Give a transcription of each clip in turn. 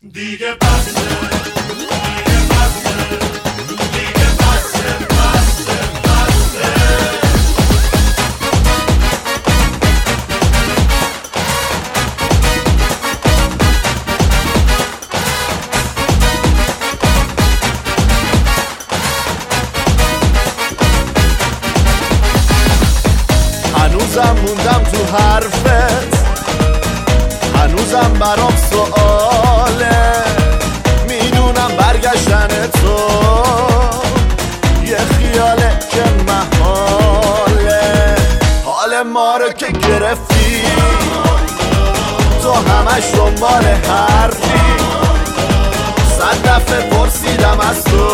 دیگه بسه دیگه بسه دیگه بسه بسه بسه. هنوزم موندم تو حرفت، هنوزم برام سؤاله، میدونم برگشتن تو یه خیاله که محاله. حال ما رو که گرفتی تو همش دنبال حرفی، 100 دفعه پرسیدم از تو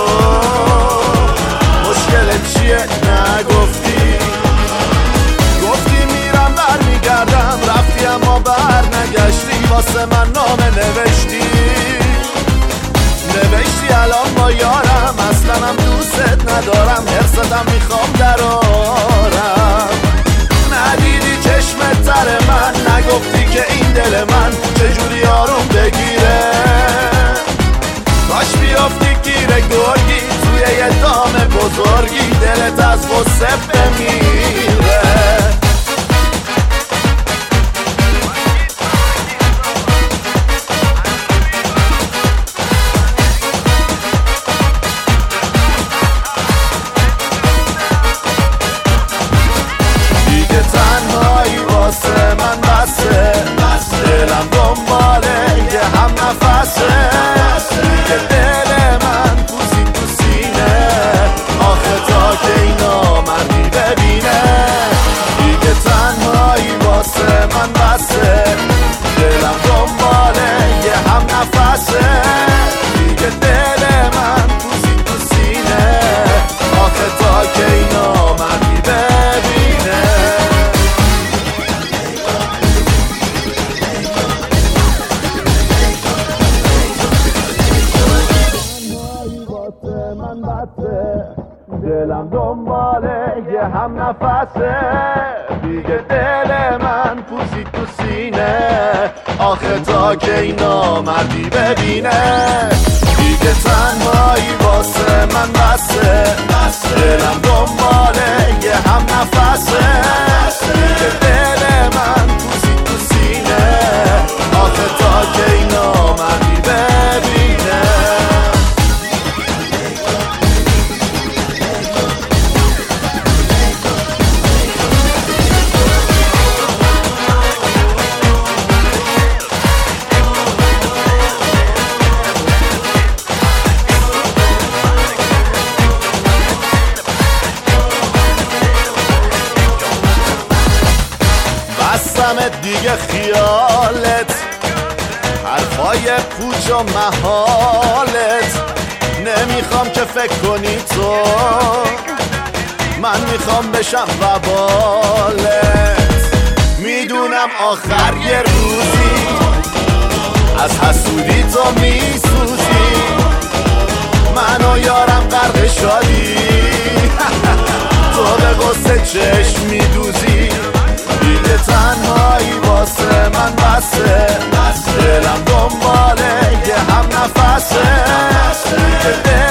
مشکلت چیه نگفتی، گفتی میرم برمیگردم، رفتی اما بر نگشتی، واسه من نامه نوشتی الان با یارم، اصلا هم دوستت ندارم، حرصتم میخوام درارم. ندیدی چشمت تر من، نگفتی که این دل من چجوری آروم بگیره، کاش بیافتی گیر گرگی توی یه دام بزرگی، دلت از غصه بمیره. واسه من بسه، دلم دنباله یه هم نفسه، دیگه دل من پوزی تو سینه، آخه تا که اینا مردی ببینه. دیگه تنهایی واسه من بسه، دلم دنباله یه هم نفسه، دیگه دل من پوزی تو سینه، آخه تا که اینا مردی ببینه. من بسه، دلم دنباله یه هم نفسه، دیگه دل من پوزی تو سینه، آخه تا که اینا مردی ببینه. دیگه تنهایی واسه من بسه، دلم دنباله یه هم نفسه، دیگه دل من پوزی تو سینه، آخه تا که اینا مردی ببینه. بستمت دیگه خیالت، حرفای پوچ و محالت، نمیخوام که فکر کنی تو، من میخوام بشم وبالت. میدونم آخر یه روزی از حسودی تو میسوزی، من و یارم غرق شادی، تو به غصه چشم میدوزی. دیگه تنهایی واسه من بسه، دلم دنباله یه هم نفسه، دیگه